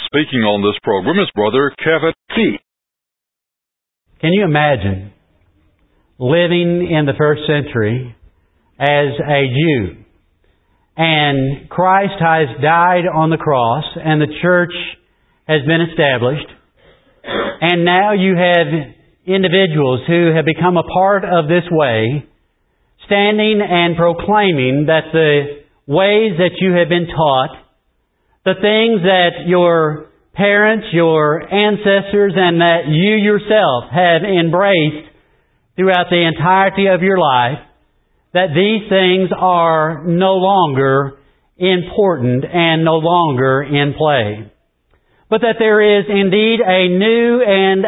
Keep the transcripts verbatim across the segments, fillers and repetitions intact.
speaking on this program is Brother Kevin Key. Can you imagine living in the first century as a Jew? And Christ has died on the cross, and the church has been established. And now you have individuals who have become a part of this way, standing and proclaiming that the ways that you have been taught, the things that your parents, your ancestors, and that you yourself have embraced throughout the entirety of your life, that these things are no longer important and no longer in play. But that there is indeed a new and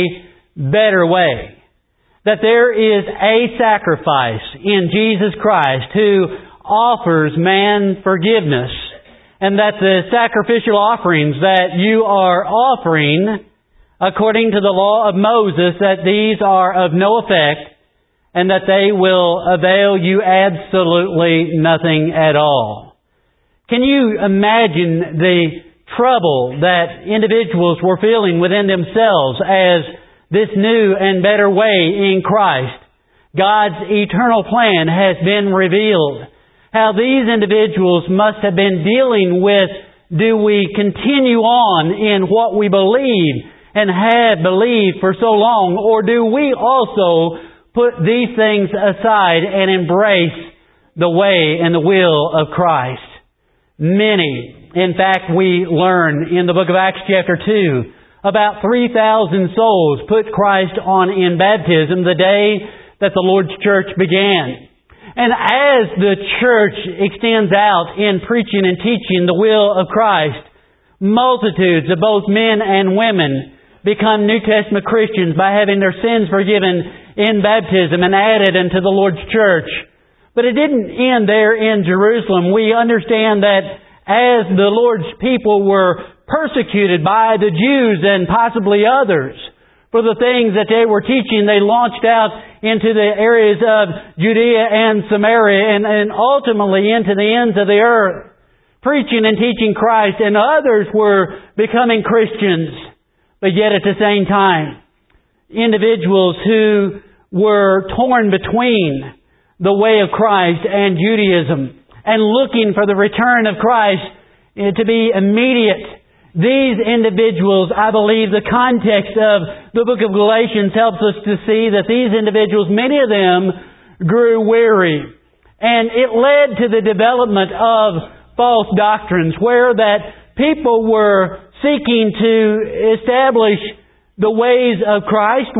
a better way. That there is a sacrifice in Jesus Christ who offers man forgiveness. And that the sacrificial offerings that you are offering, according to the law of Moses, that these are of no effect, and that they will avail you absolutely nothing at all. Can you imagine the trouble that individuals were feeling within themselves as this new and better way in Christ, God's eternal plan, has been revealed? How these individuals must have been dealing with, do we continue on in what we believe and have believed for so long, or do we also put these things aside and embrace the way and the will of Christ? Many. In fact, we learn in the book of Acts chapter two, about three thousand souls put Christ on in baptism the day that the Lord's church began. And as the church extends out in preaching and teaching the will of Christ, multitudes of both men and women become New Testament Christians by having their sins forgiven in baptism and added into the Lord's church. But it didn't end there in Jerusalem. We understand that as the Lord's people were persecuted by the Jews and possibly others for the things that they were teaching, they launched out into the areas of Judea and Samaria and, and ultimately into the ends of the earth, preaching and teaching Christ, and others were becoming Christians. But yet at the same time, individuals who were torn between the way of Christ and Judaism and looking for the return of Christ to be immediate. These individuals, I believe the context of the book of Galatians helps us to see that these individuals, many of them, grew weary. And it led to the development of false doctrines where that people were seeking to establish the ways of Christ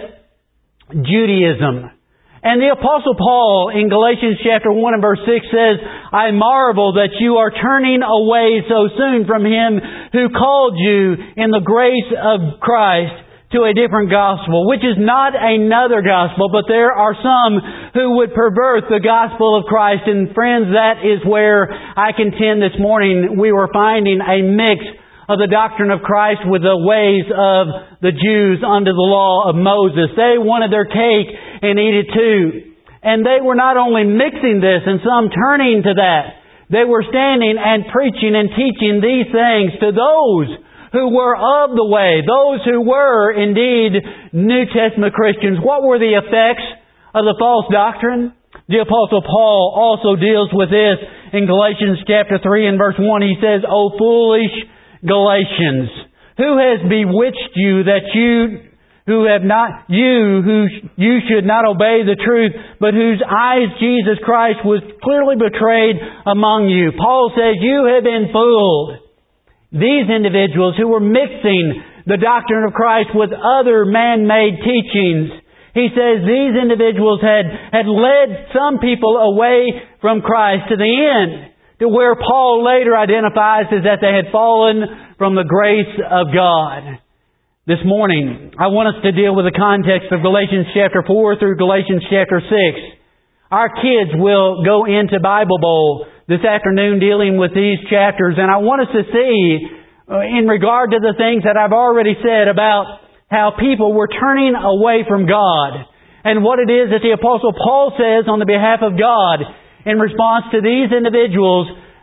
with Judaism. And the Apostle Paul in Galatians chapter one and verse six says, I marvel that you are turning away so soon from Him who called you in the grace of Christ to a different gospel, which is not another gospel, but there are some who would pervert the gospel of Christ. And friends, that is where I contend this morning we were finding a mix of the doctrine of Christ with the ways of the Jews under the law of Moses. They wanted their cake and eat it too. And they were not only mixing this and some turning to that, they were standing and preaching and teaching these things to those who were of the way, those who were indeed New Testament Christians. What were the effects of the false doctrine? The Apostle Paul also deals with this in Galatians chapter three and verse one. He says, O foolish Galatians, who has bewitched you that you who have not you who you should not obey the truth, but whose eyes Jesus Christ was clearly betrayed among you? Paul says, you have been fooled. These individuals who were mixing the doctrine of Christ with other man-made teachings, he says these individuals had, had led some people away from Christ to the end, to where Paul later identifies as that they had fallen from the grace of God. This morning, I want us to deal with the context of Galatians chapter four through Galatians chapter six. Our kids will go into Bible Bowl this afternoon dealing with these chapters, and I want us to see, in regard to the things that I've already said about how people were turning away from God, and what it is that the Apostle Paul says on the behalf of God in response to these individuals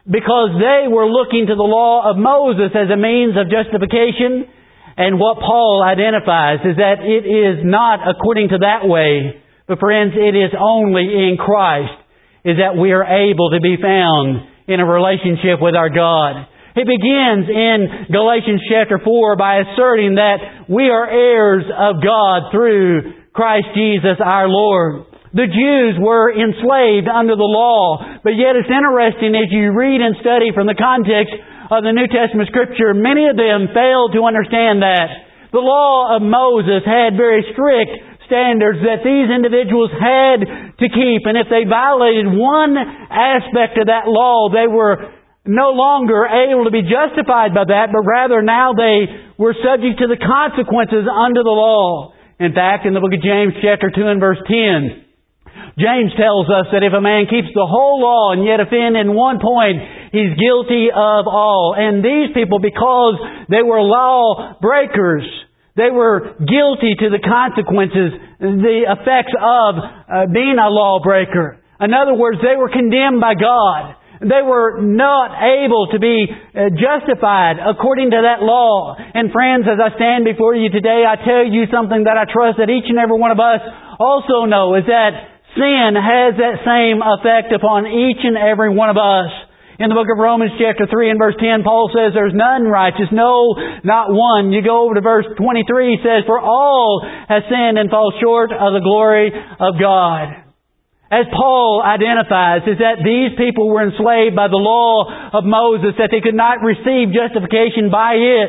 because they were looking to the law of Moses as a means of justification. And what Paul identifies is that it is not according to that way, but friends, it is only in Christ is that we are able to be found in a relationship with our God. It begins in Galatians chapter four by asserting that we are heirs of God through Christ Jesus our Lord. The Jews were enslaved under the law, but yet it's interesting as you read and study from the context of the New Testament Scripture, many of them failed to understand that. The law of Moses had very strict standards that these individuals had to keep, and if they violated one aspect of that law, they were no longer able to be justified by that, but rather now they were subject to the consequences under the law. In fact, in the book of James chapter two and verse ten, James tells us that if a man keeps the whole law and yet offend in one point, he's guilty of all. And these people, because they were law breakers, they were guilty to the consequences, the effects of uh, being a lawbreaker. In other words, they were condemned by God. They were not able to be uh, justified according to that law. And friends, as I stand before you today, I tell you something that I trust that each and every one of us also know, is that sin has that same effect upon each and every one of us. In the book of Romans chapter three and verse ten, Paul says, there's none righteous, no, not one. You go over to verse twenty-three, he says, for all have sinned and fall short of the glory of God. As Paul identifies, is that these people were enslaved by the law of Moses, that they could not receive justification by it.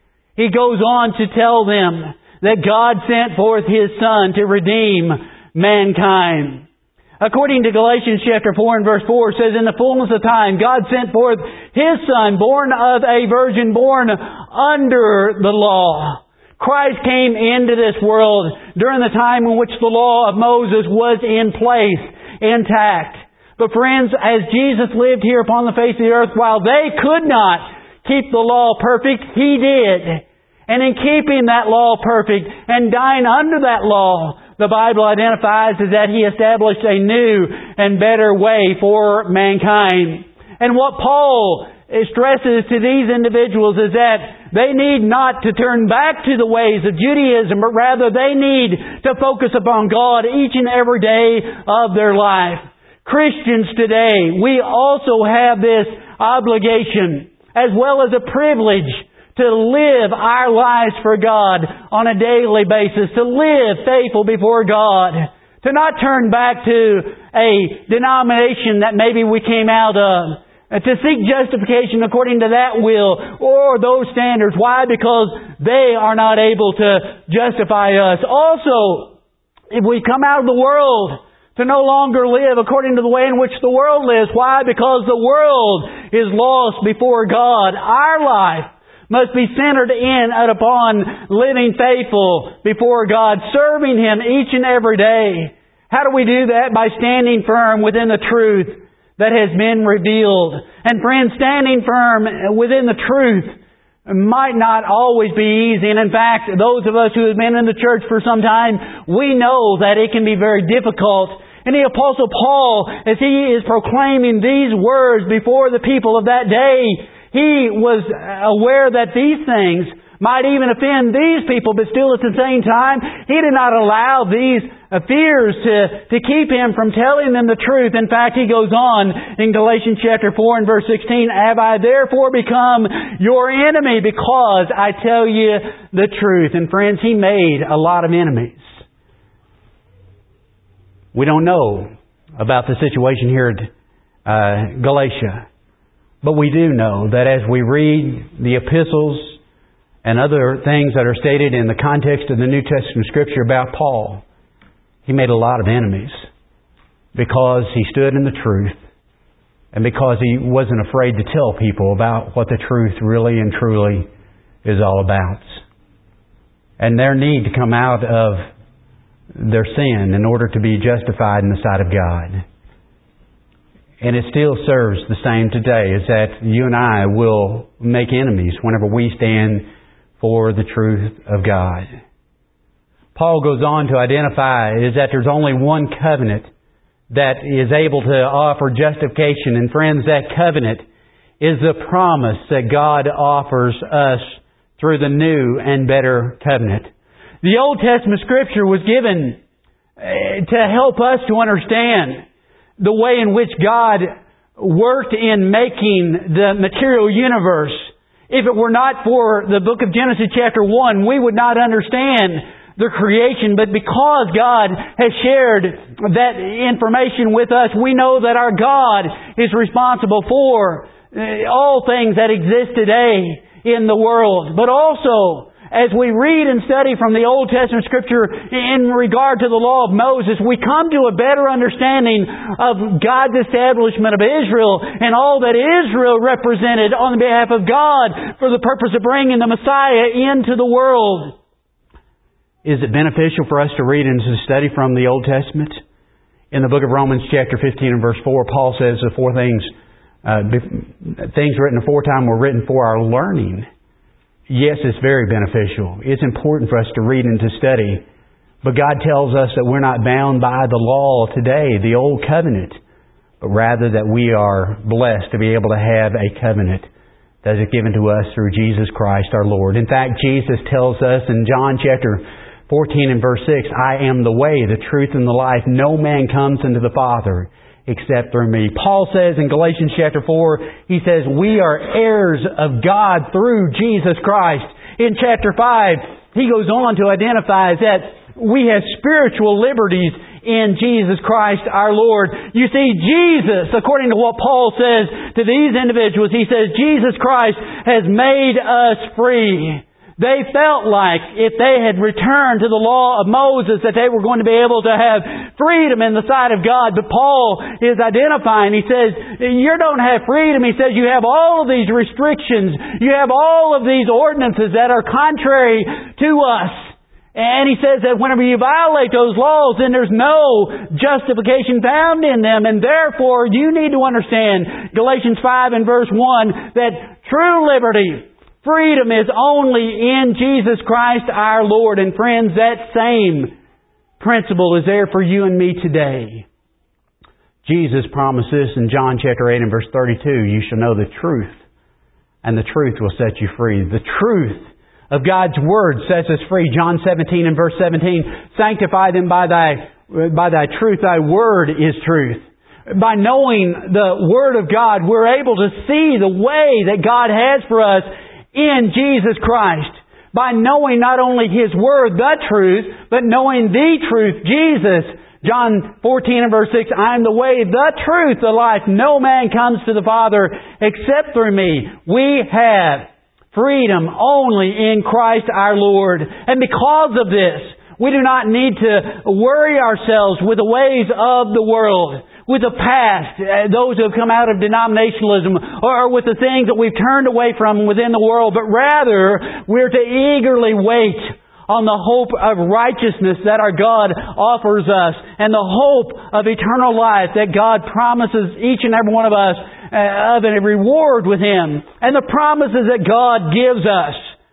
He goes on to tell them that God sent forth His Son to redeem mankind. According to Galatians chapter four and verse four, it says, in the fullness of time, God sent forth His Son, born of a virgin, born under the law. Christ came into this world during the time in which the law of Moses was in place, intact. But friends, as Jesus lived here upon the face of the earth, while they could not keep the law perfect, He did. And in keeping that law perfect and dying under that law, the Bible identifies as that He established a new and better way for mankind. And what Paul stresses to these individuals is that they need not to turn back to the ways of Judaism, but rather they need to focus upon God each and every day of their life. Christians today, we also have this obligation as well as a privilege to live our lives for God on a daily basis, to live faithful before God, to not turn back to a denomination that maybe we came out of, to seek justification according to that will or those standards. Why? Because they are not able to justify us. Also, if we come out of the world, to no longer live according to the way in which the world lives. Why? Because the world is lost before God. Our life must be centered in and upon living faithful before God, serving Him each and every day. How do we do that? By standing firm within the truth that has been revealed. And friends, standing firm within the truth might not always be easy. And in fact, those of us who have been in the church for some time, we know that it can be very difficult. And the Apostle Paul, as he is proclaiming these words before the people of that day, he was aware that these things might even offend these people, but still at the same time, he did not allow these fears to, to keep him from telling them the truth. In fact, he goes on in Galatians chapter four and verse sixteen, have I therefore become your enemy because I tell you the truth? And friends, he made a lot of enemies. We don't know about the situation here at uh, Galatia. But we do know that as we read the epistles and other things that are stated in the context of the New Testament Scripture about Paul, he made a lot of enemies because he stood in the truth and because he wasn't afraid to tell people about what the truth really and truly is all about. And their need to come out of their sin in order to be justified in the sight of God. And it still serves the same today, is that you and I will make enemies whenever we stand for the truth of God. Paul goes on to identify is that there's only one covenant that is able to offer justification. And friends, that covenant is the promise that God offers us through the new and better covenant. The Old Testament Scripture was given to help us to understand the way in which God worked in making the material universe. If it were not for the book of Genesis chapter one, we would not understand the creation. But because God has shared that information with us, we know that our God is responsible for all things that exist today in the world. But also, as we read and study from the Old Testament Scripture in regard to the law of Moses, we come to a better understanding of God's establishment of Israel and all that Israel represented on behalf of God for the purpose of bringing the Messiah into the world. Is it beneficial for us to read and to study from the Old Testament? In the book of Romans chapter fifteen and verse four, Paul says the four things, uh, things written aforetime were written for our learning. Yes, it's very beneficial. It's important for us to read and to study. But God tells us that we're not bound by the law today, the old covenant, but rather that we are blessed to be able to have a covenant that is given to us through Jesus Christ our Lord. In fact, Jesus tells us in John chapter fourteen and verse six, I am the way, the truth, and the life. No man comes unto the Father except through me. Paul says in Galatians chapter four, he says, we are heirs of God through Jesus Christ. In chapter five, he goes on to identify that we have spiritual liberties in Jesus Christ our Lord. You see, Jesus, according to what Paul says to these individuals, he says, Jesus Christ has made us free. They felt like if they had returned to the law of Moses that they were going to be able to have freedom in the sight of God. But Paul is identifying. He says, you don't have freedom. He says, you have all of these restrictions. You have all of these ordinances that are contrary to us. And he says that whenever you violate those laws, then there's no justification found in them. And therefore, you need to understand Galatians five and verse one that true liberty, freedom is only in Jesus Christ our Lord. And friends, that same principle is there for you and me today. Jesus promised this in John chapter eight and verse thirty-two. You shall know the truth, and the truth will set you free. The truth of God's Word sets us free. John seventeen and verse seventeen. Sanctify them by thy, by thy truth. Thy Word is truth. By knowing the Word of God, we're able to see the way that God has for us in Jesus Christ. By knowing not only His Word, the truth, but knowing the truth, Jesus. John fourteen and verse six, I am the way, the truth, the life. No man comes to the Father except through me. We have freedom only in Christ our Lord. And because of this, we do not need to worry ourselves with the ways of the world, with the past, those who have come out of denominationalism, or with the things that we've turned away from within the world, but rather we're to eagerly wait on the hope of righteousness that our God offers us, and the hope of eternal life that God promises each and every one of us of a reward with Him. And the promises that God gives us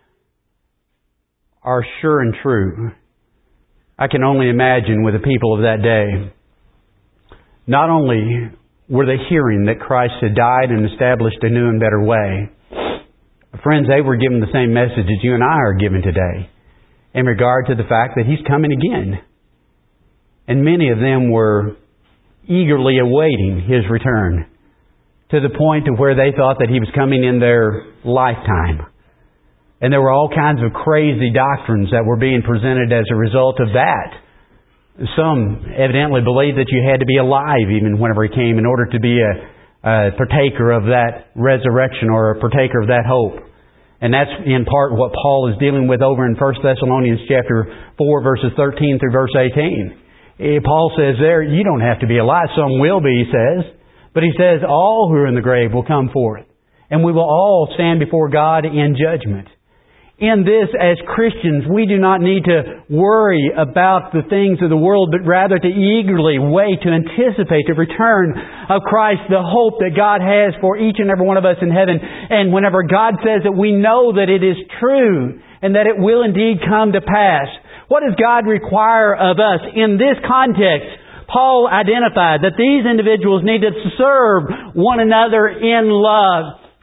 are sure and true. I can only imagine with the people of that day, not only were they hearing that Christ had died and established a new and better way, friends, they were given the same message as you and I are given today in regard to the fact that He's coming again. And many of them were eagerly awaiting His return, to the point of where they thought that He was coming in their lifetime. And there were all kinds of crazy doctrines that were being presented as a result of that. Some evidently believed that you had to be alive even whenever He came in order to be a, a partaker of that resurrection or a partaker of that hope. And that's in part what Paul is dealing with over in First Thessalonians chapter four, verses thirteen through verse eighteen. Paul says there, you don't have to be alive. Some will be, he says. But he says all who are in the grave will come forth. And we will all stand before God in judgment. In this, as Christians, we do not need to worry about the things of the world, but rather to eagerly wait to anticipate the return of Christ, the hope that God has for each and every one of us in heaven. And whenever God says that, we know that it is true and that it will indeed come to pass. What does God require of us in this context? Paul identified that these individuals needed to serve one another in love.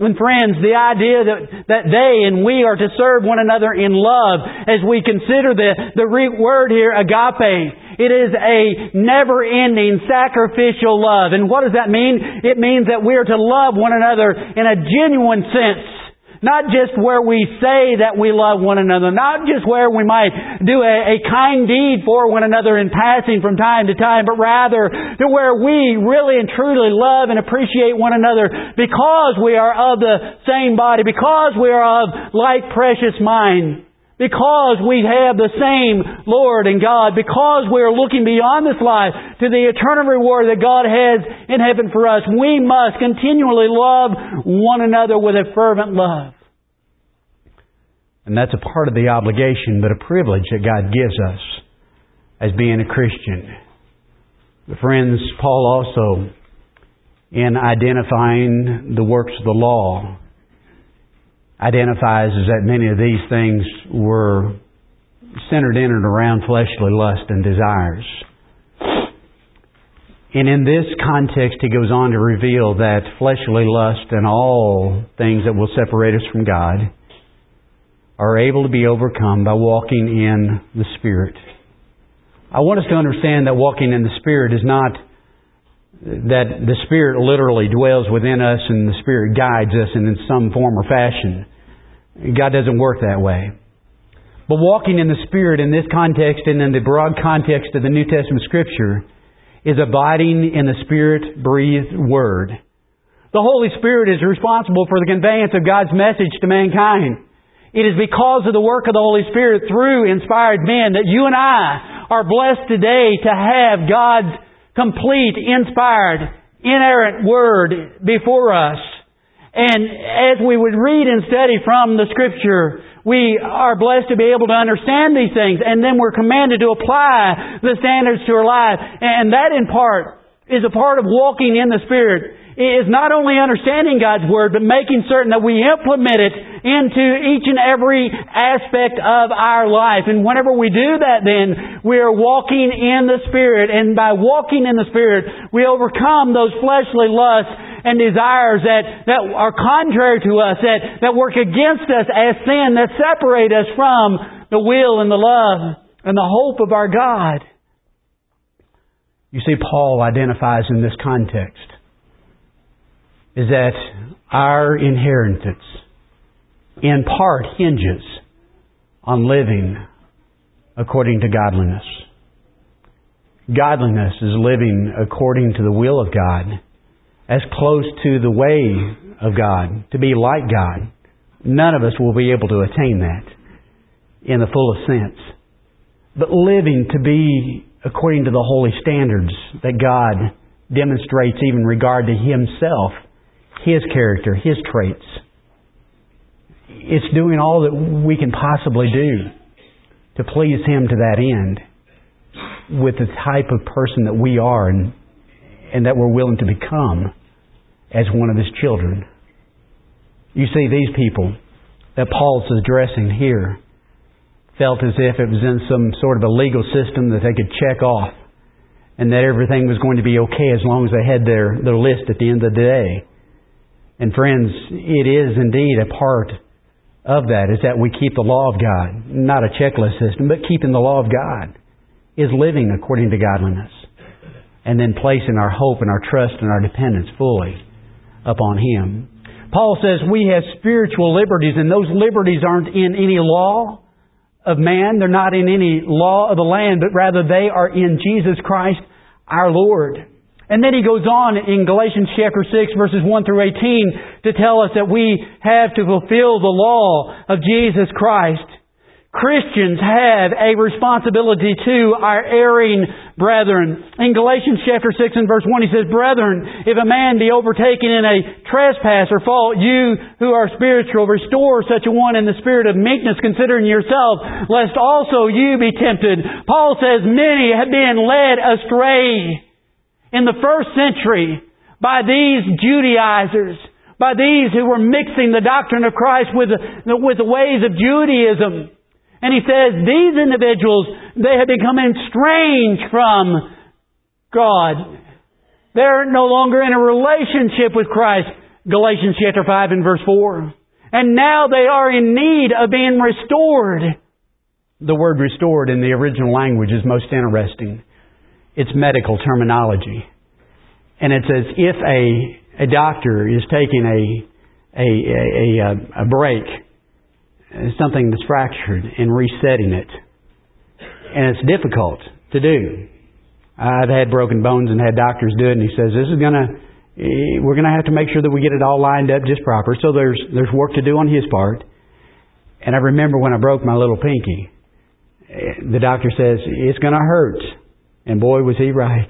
And friends, the idea that, that they and we are to serve one another in love, as we consider the, the Greek word here, agape, it is a never-ending sacrificial love. And what does that mean? It means that we are to love one another in a genuine sense. Not just where we say that we love one another. Not just where we might do a, a kind deed for one another in passing from time to time. But rather to where we really and truly love and appreciate one another because we are of the same body. Because we are of like precious mind. Because we have the same Lord and God. Because we are looking beyond this life to the eternal reward that God has in heaven for us. We must continually love one another with a fervent love. And that's a part of the obligation, but a privilege that God gives us as being a Christian. But friends, Paul also, in identifying the works of the law, identifies that many of these things were centered in and around fleshly lust and desires. And in this context, he goes on to reveal that fleshly lust and all things that will separate us from God are able to be overcome by walking in the Spirit. I want us to understand that walking in the Spirit is not that the Spirit literally dwells within us and the Spirit guides us in some form or fashion. God doesn't work that way. But walking in the Spirit in this context and in the broad context of the New Testament Scripture is abiding in the Spirit-breathed Word. The Holy Spirit is responsible for the conveyance of God's message to mankind. It is because of the work of the Holy Spirit through inspired men that you and I are blessed today to have God's complete, inspired, inerrant Word before us. And as we would read and study from the Scripture, we are blessed to be able to understand these things, and then we're commanded to apply the standards to our life. And that in part is a part of walking in the Spirit. It is not only understanding God's Word, but making certain that we implement it into each and every aspect of our life. And whenever we do that, then we are walking in the Spirit. And by walking in the Spirit, we overcome those fleshly lusts and desires that, that are contrary to us, that, that work against us as sin, that separate us from the will and the love and the hope of our God. You see, Paul identifies in this context is that our inheritance in part hinges on living according to godliness. Godliness is living according to the will of God, as close to the way of God, to be like God. None of us will be able to attain that in the fullest sense. But living to be according to the holy standards that God demonstrates even in regard to Himself, His character, His traits. It's doing all that we can possibly do to please Him to that end with the type of person that we are and, and that we're willing to become as one of His children. You see, these people that Paul's addressing here felt as if it was in some sort of a legal system that they could check off and that everything was going to be okay as long as they had their, their list at the end of the day. And friends, it is indeed a part of that, is that we keep the law of God. Not a checklist system, but keeping the law of God is living according to godliness. And then placing our hope and our trust and our dependence fully upon Him. Paul says we have spiritual liberties, and those liberties aren't in any law of man. They're not in any law of the land, but rather they are in Jesus Christ our Lord. And then he goes on in Galatians chapter six, verses one through eighteen, to tell us that we have to fulfill the law of Jesus Christ. Christians have a responsibility to our erring brethren. In Galatians chapter six and verse one, he says, Brethren, if a man be overtaken in a trespass or fault, you who are spiritual, restore such a one in the spirit of meekness, considering yourself, lest also you be tempted. Paul says many have been led astray in the first century by these Judaizers, by these who were mixing the doctrine of Christ with the, with the ways of Judaism. And he says these individuals, they have become estranged from God. They're no longer in a relationship with Christ. Galatians chapter five and verse four. And now they are in need of being restored. The word restored in the original language is most interesting. It's medical terminology. And it's as if a, a doctor is taking a, a, a, a, a break, something that's fractured, and resetting it. And it's difficult to do. I've had broken bones and had doctors do it, and he says, this is going to, we're going to have to make sure that we get it all lined up just proper. So there's there's work to do on his part. And I remember when I broke my little pinky, the doctor says, it's going to hurt. And boy, was he right.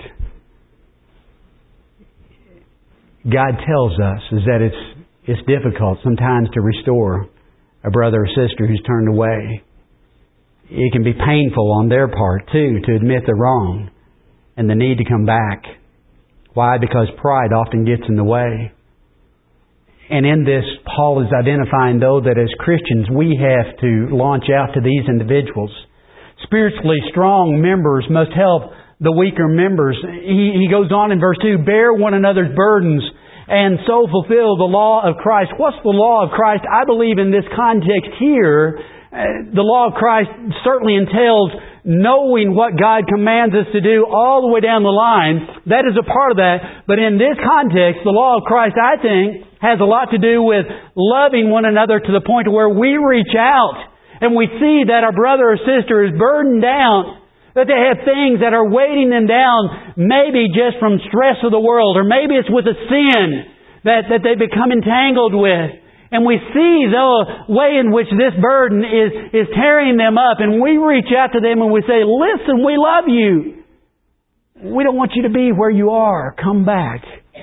God tells us is that it's it's difficult sometimes to restore a brother or sister who's turned away. It can be painful on their part, too, to admit they're wrong and the need to come back. Why? Because pride often gets in the way. And in this, Paul is identifying, though, that as Christians we have to launch out to these individuals. Spiritually strong members must help the weaker members. He, he goes on in verse two, bear one another's burdens and so fulfill the law of Christ. What's the law of Christ? I believe in this context here, uh, the law of Christ certainly entails knowing what God commands us to do all the way down the line. That is a part of that. But in this context, the law of Christ, I think, has a lot to do with loving one another to the point where we reach out and we see that our brother or sister is burdened down, that they have things that are weighting them down, maybe just from stress of the world, or maybe it's with a sin that, that they become entangled with. And we see the way in which this burden is, is tearing them up, and we reach out to them and we say, listen, we love you. We don't want you to be where you are. Come back.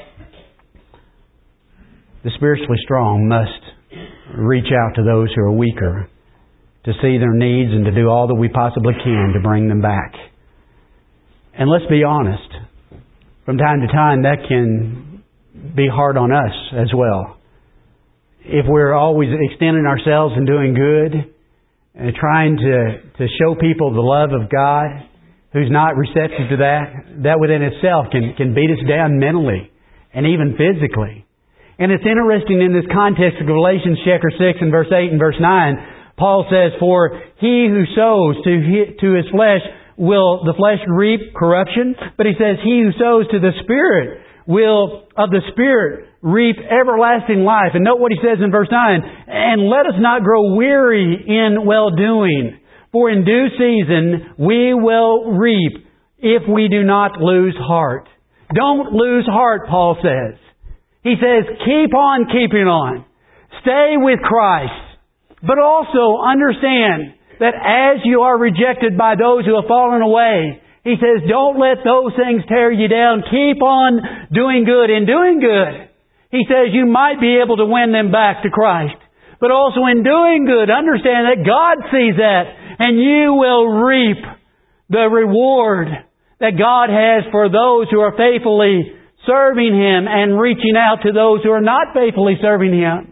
The spiritually strong must reach out to those who are weaker, to see their needs and to do all that we possibly can to bring them back. And let's be honest, from time to time that can be hard on us as well. If we're always extending ourselves and doing good and trying to, to show people the love of God who's not receptive to that, that within itself can, can beat us down mentally and even physically. And it's interesting in this context of Galatians chapter six and verse eight and verse nine, Paul says, for he who sows to his, to his flesh will the flesh reap corruption. But he says, he who sows to the Spirit will of the Spirit reap everlasting life. And note what he says in verse nine, and let us not grow weary in well-doing, for in due season we will reap if we do not lose heart. Don't lose heart, Paul says. He says, keep on keeping on. Stay with Christ. But also understand that as you are rejected by those who have fallen away, he says, don't let those things tear you down. Keep on doing good. In doing good, he says you might be able to win them back to Christ. But also in doing good, understand that God sees that and you will reap the reward that God has for those who are faithfully serving Him and reaching out to those who are not faithfully serving Him.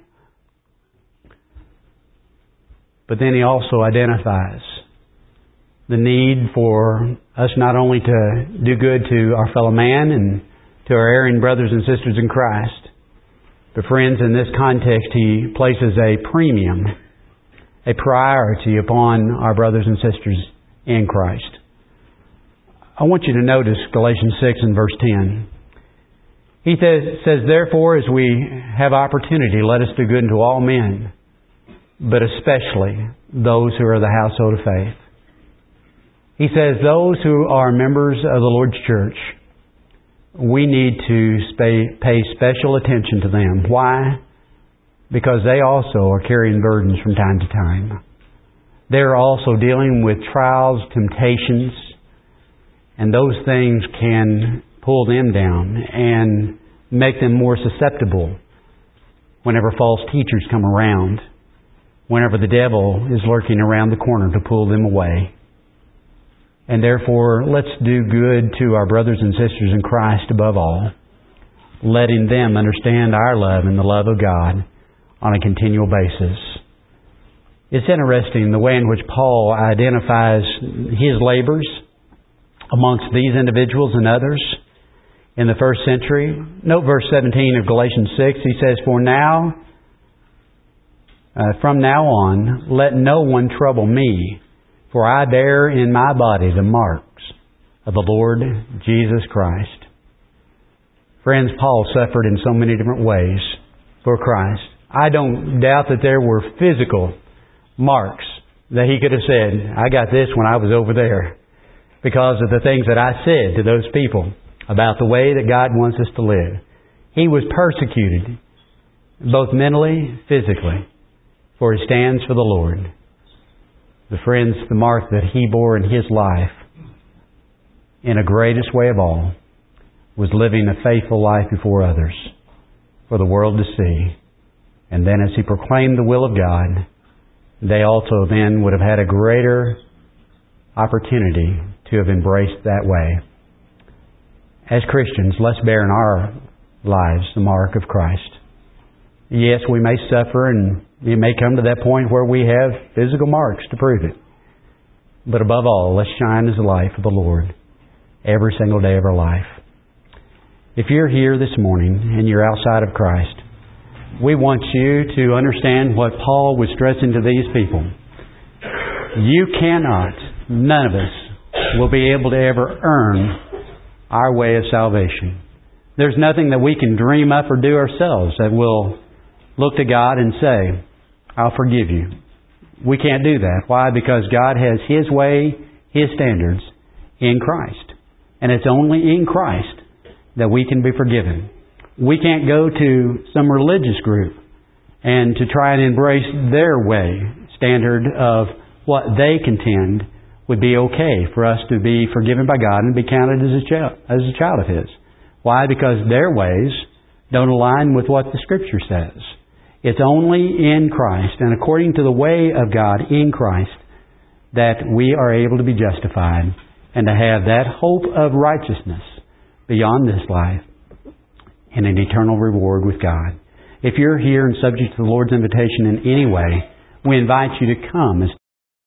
But then he also identifies the need for us not only to do good to our fellow man and to our erring brothers and sisters in Christ, but friends, in this context, he places a premium, a priority upon our brothers and sisters in Christ. I want you to notice Galatians six and verse ten. He says, therefore, as we have opportunity, let us do good unto all men, but especially those who are the household of faith. He says those who are members of the Lord's church, we need to pay special attention to them. Why? Because they also are carrying burdens from time to time. They're also dealing with trials, temptations, and those things can pull them down and make them more susceptible whenever false teachers come around, whenever the devil is lurking around the corner to pull them away. And therefore, let's do good to our brothers and sisters in Christ above all, letting them understand our love and the love of God on a continual basis. It's interesting the way in which Paul identifies his labors amongst these individuals and others. in the first century. Note verse seventeen of Galatians six. He says, For now, uh, from now on, let no one trouble me, for I bear in my body the marks of the Lord Jesus Christ. Friends, Paul suffered in so many different ways for Christ. I don't doubt that there were physical marks that he could have said, I got this when I was over there, because of the things that I said to those people about the way that God wants us to live. He was persecuted, both mentally, physically, for He stands for the Lord. The friends, the mark that He bore in His life, in a greatest way of all, was living a faithful life before others, for the world to see. And then as He proclaimed the will of God, they also then would have had a greater opportunity to have embraced that way. As Christians, let's bear in our lives the mark of Christ. Yes, we may suffer, and it may come to that point where we have physical marks to prove it. But above all, let's shine as the light for the Lord every single day of our life. If you're here this morning and you're outside of Christ, we want you to understand what Paul was stressing to these people. You cannot, none of us, will be able to ever earn our way of salvation. There's nothing that we can dream up or do ourselves that will look to God and say, I'll forgive you. We can't do that. Why? Because God has His way, His standards in Christ. And it's only in Christ that we can be forgiven. We can't go to some religious group and to try and embrace their way, standard of what they contend would be okay for us to be forgiven by God and be counted as a child, as a child of His. Why? Because their ways don't align with what the Scripture says. It's only in Christ and according to the way of God in Christ that we are able to be justified and to have that hope of righteousness beyond this life and an eternal reward with God. If you're here and subject to the Lord's invitation in any way, we invite you to come as